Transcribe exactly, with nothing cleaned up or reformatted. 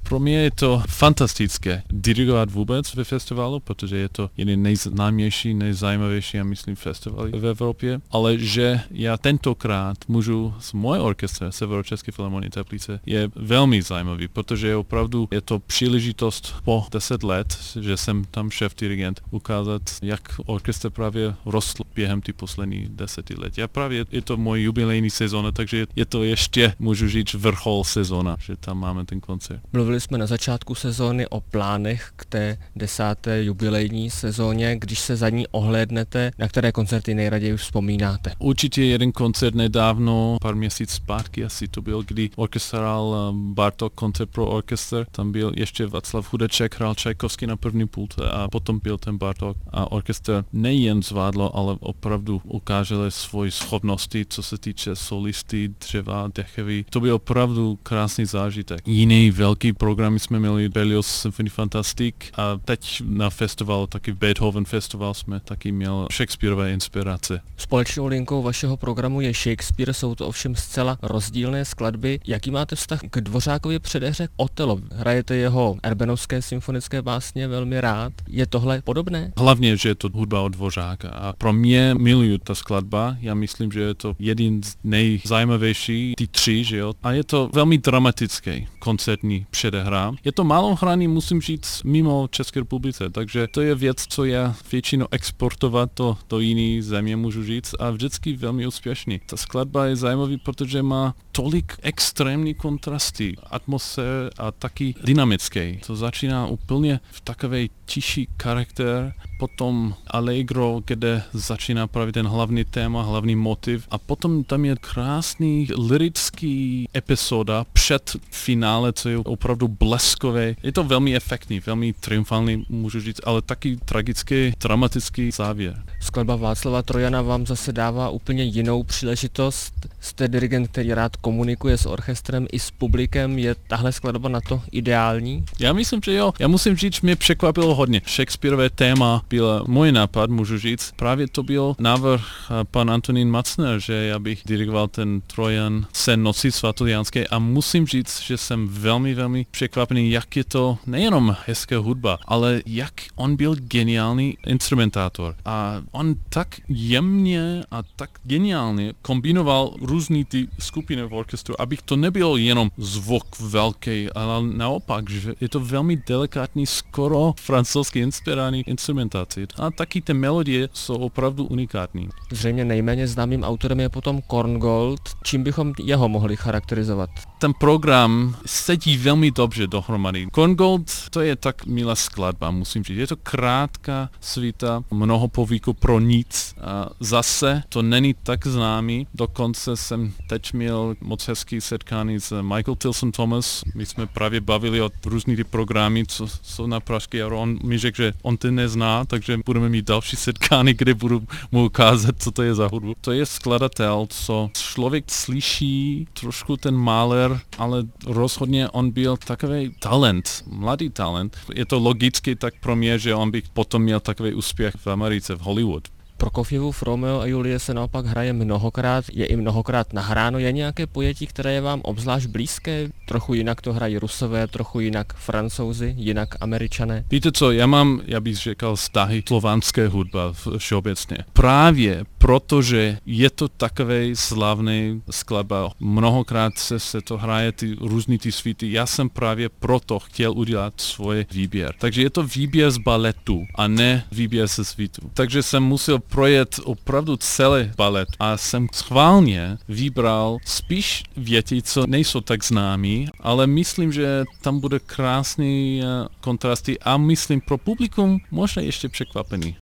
Pro mě je to fantastické dirigovat vůbec ve festivalu, protože je to jeden nejznámější, nejzajímavější, já myslím, festival v Evropě, ale že já tentokrát můžu s můj orchestr Severočeské filharmonie Teplice je velmi zajímavý, protože je opravdu je to příležitost po deset let, že jsem tam šéf dirigent, ukázat, jak orchestr právě rostl během ty poslední deseti let. Já právě je to můj jubilejní sezóna, takže je to ještě, můžu říct, vrchol sezóna, že tam máme ten koncert. Mluvili jsme na začátku sezóny o plánech k té desáté jubilejní sezóně. Když se za ní ohlédnete, na které koncerty nejraději už vzpomínáte? Určitě jeden koncert nedávno, pár měsíc zpátky asi to byl, kdy orchestral Bartók koncert pro orchestr. Tam byl ještě Václav Hudeček, hrál Čajkovský na první pult a potom byl ten Bartók. A orchestr nejen zvládlo, ale opravdu ukázali svoje schopnosti, co se týče solisty, dřeva, dechový. To byl opravdu krásný zážitek. Jiný velký program jsme měli Berlioz Symphony Fantastique a teď na festivalu, taky Beethoven Festival jsme taky měli Shakespearové inspirace. Společnou linkou vašeho programu je Shakespeare, jsou to ovšem zcela rozdílné skladby. Jaký máte vztah k Dvořákově předehře Otelo? Hrajete jeho erbenovské symfonické básně velmi rád. Je tohle podobné? Hlavně, že je to hudba od Dvořáka a pro mě miluju ta skladba. Já myslím, že je to jeden z nejzajímavější, ty tři, že jo. A je to velmi dramatický koncertní předehra. Je to málo hraný, musím říct, mimo České republice, takže to je věc, co já většinou exportovat to do jiné země, můžu říct, a vždycky velmi úspěšný. Ta skladba je zajímavý, protože má tolik extrémní kontrasty, atmosfér a taky dynamický. To začíná úplně v takovej tiší charakter, potom allegro, kde začíná právě ten hlavní téma, hlavní motiv a potom tam je krásný lirický epizoda před finále, co je opravdu bleskové. Je to velmi efektní, velmi triumfální, můžu říct, ale taky tragický, dramatický závěr. Skladba Václava Trojana vám zase dává úplně jinou příležitost. Jste dirigent, který rád komunikuje s orchestrem i s publikem. Je tahle skladba na to ideální? Já myslím, že jo. Já musím říct, mě překvapilo hodně. Shakespearové téma byl můj nápad, můžu říct. Právě to byl návrh pan Antonín Macner, že já bych dirigoval ten Trojan Sen noci svatojánské a musím říct, že jsem velmi, velmi překvapený, jak je to nejenom hezká hudba, ale jak on byl geniální instrumentátor. A on tak jemně a tak geniálně kombinoval různý ty skupiny v orchestru, abych to nebyl jenom zvuk velký, ale naopak, že je to velmi delikátní, skoro francouzsky inspirovaný instrumentaci. A taky ty melodie jsou opravdu unikátní. Zřejmě nejméně známým autorem je potom Korngold. Čím bychom jeho mohli charakterizovat? Ten program sedí velmi dobře dohromady. Korngold, to je tak milá skladba, musím říct. Je to krátká svíta, mnoho povíků pro nic. A zase to není tak známý. Dokonce jsem teď měl moc hezký setkání s Michael Tilson Thomas. My jsme právě bavili o různých programy, co jsou na Pražské a on mi řekl, že on ty nezná, takže budeme mít další setkání, kde budu mu ukázat, co to je za hudbu. To je skladatel, co člověk slyší trošku ten máler, ale rozhodně on byl takový talent, mladý talent. Je to logicky tak pro mě, že on by potom měl takový úspěch v Americe, v Hollywood. Prokofjevův Romeo a Julie se naopak hraje mnohokrát, je i mnohokrát nahráno. Je nějaké pojetí, které je vám obzvlášť blízké? Trochu jinak to hrají Rusové, trochu jinak Francouzi, jinak Američané. Víte co, já mám, já bych řekl, vztahy slovanské hudba všeobecně. Právě protože je to takový slavný skladba. Mnohokrát se, se to hraje ty různý ty svíty. Já jsem právě proto chtěl udělat svůj výběr. Takže je to výběr z baletu a ne výběr ze svítu. Takže jsem musel projet opravdu celý balet a jsem schválně vybral spíš věty, co nejsou tak známí, ale myslím, že tam bude krásný kontrasty a myslím pro publikum možná ještě překvapený.